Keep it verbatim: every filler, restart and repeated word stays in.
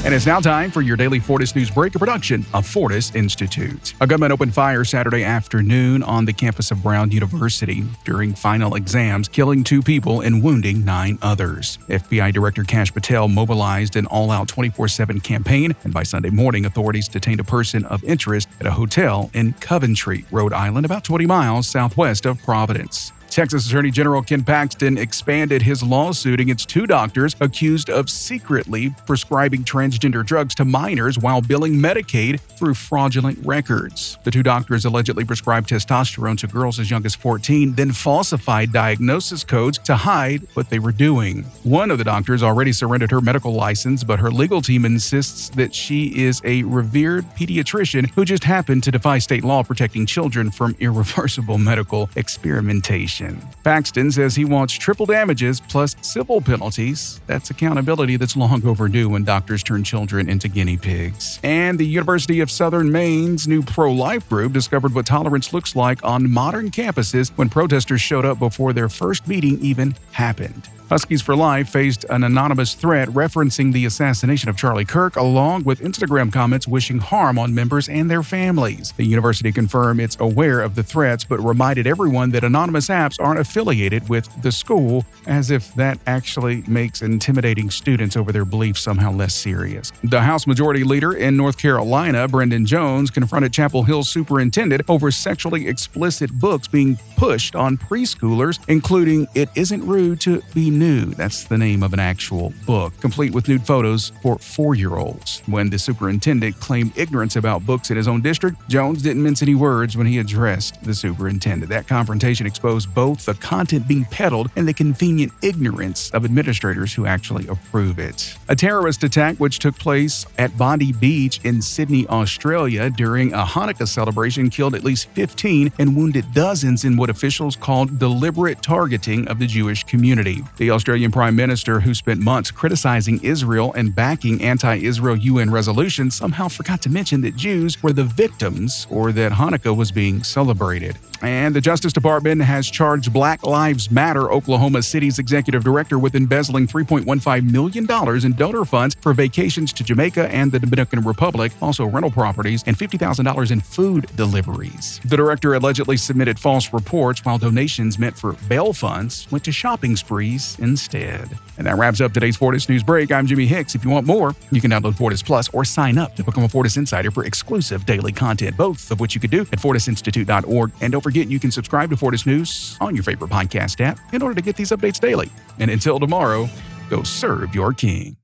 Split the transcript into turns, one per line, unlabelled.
And it's now time for your daily Fortis News Break, a production of Fortis Institute. A gunman opened fire Saturday afternoon on the campus of Brown University during final exams, killing two people and wounding nine others. F B I Director Kash Patel mobilized an all-out twenty-four seven campaign, and by Sunday morning, authorities detained a person of interest at a hotel in Coventry, Rhode Island, about twenty miles southwest of Providence. Texas Attorney General Ken Paxton expanded his lawsuit against two doctors accused of secretly prescribing transgender drugs to minors while billing Medicaid through fraudulent records. The two doctors allegedly prescribed testosterone to girls as young as fourteen, then falsified diagnosis codes to hide what they were doing. One of the doctors already surrendered her medical license, but her legal team insists that she is a revered pediatrician who just happened to defy state law protecting children from irreversible medical experimentation. Paxton says he wants triple damages plus civil penalties. That's accountability that's long overdue when doctors turn children into guinea pigs. And the University of Southern Maine's new pro-life group discovered what tolerance looks like on modern campuses when protesters showed up before their first meeting even happened. Huskies for Life faced an anonymous threat referencing the assassination of Charlie Kirk, along with Instagram comments wishing harm on members and their families. The university confirmed it's aware of the threats, but reminded everyone that anonymous apps aren't affiliated with the school, as if that actually makes intimidating students over their beliefs somehow less serious. The House Majority Leader in North Carolina, Brendan Jones, confronted Chapel Hill's superintendent over sexually explicit books being pushed on preschoolers, including It Isn't Rude to Be Nude. That's the name of an actual book, complete with nude photos for four-year-olds. When the superintendent claimed ignorance about books in his own district, Jones didn't mince any words when he addressed the superintendent. That confrontation exposed both the content being peddled and the convenient ignorance of administrators who actually approve it. A terrorist attack which took place at Bondi Beach in Sydney, Australia during a Hanukkah celebration killed at least fifteen and wounded dozens in what officials called deliberate targeting of the Jewish community. The Australian Prime Minister, who spent months criticizing Israel and backing anti-Israel U N resolutions, somehow forgot to mention that Jews were the victims or that Hanukkah was being celebrated. And the Justice Department has charged Black Lives Matter, Oklahoma City's executive director, with embezzling three point one five million dollars in donor funds for vacations to Jamaica and the Dominican Republic, also rental properties, and fifty thousand dollars in food deliveries. The director allegedly submitted false reports, while donations meant for bail funds went to shopping sprees instead. And that wraps up today's Fortis News Break. I'm Jimmy Hicks. If you want more, you can download Fortis Plus or sign up to become a Fortis Insider for exclusive daily content, both of which you could do at fortis institute dot org. And don't forget, you can subscribe to Fortis News on your favorite podcast app in order to get these updates daily. And until tomorrow, go serve your king.